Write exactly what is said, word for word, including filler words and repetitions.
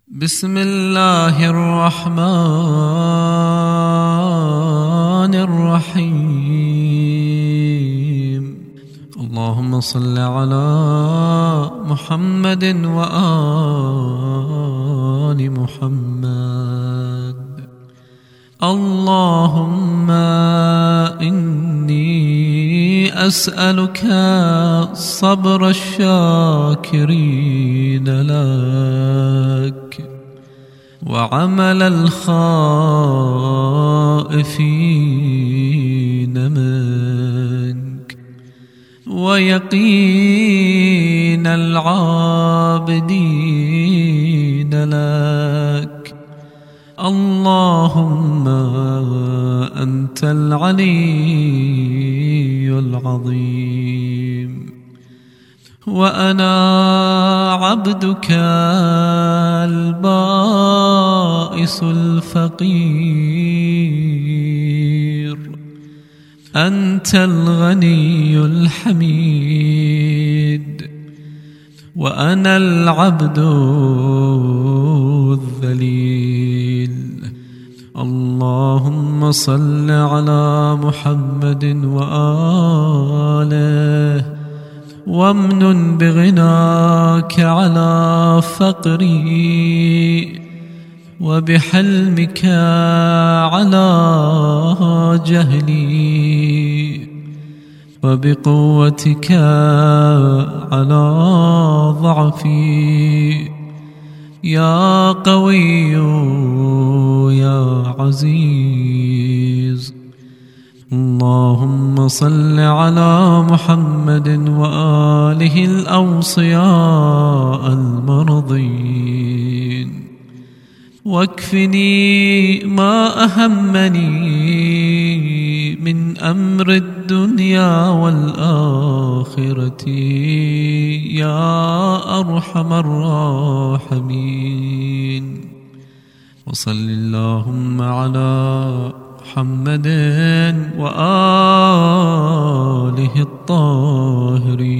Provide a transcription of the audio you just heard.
بسم الله الرحمن الرحيم. اللهم صل على محمد وآل محمد. اللهم إني أسألك صبر الشاكرين لك، وعمل الخائفين منك، ويقين العابدين لك. اللهم أنت العلي العظيم، وأنا عبدك البائس الفقير. أنت الغني الحميد، وأنا العبد الذليل. اللهم صل على محمد وآله، وامنن بغناك على فقري، وبحلمك على جهلي، وبقوتك على ضعفي. يا قوي يا عزيز. اللهم صل على محمد وآله الأوصياء المرضين، واكفني ما أهمني من أمر الدنيا والآخرة يا أرحم الراحمين. وصل اللهم على محمد وآله الطاهرين.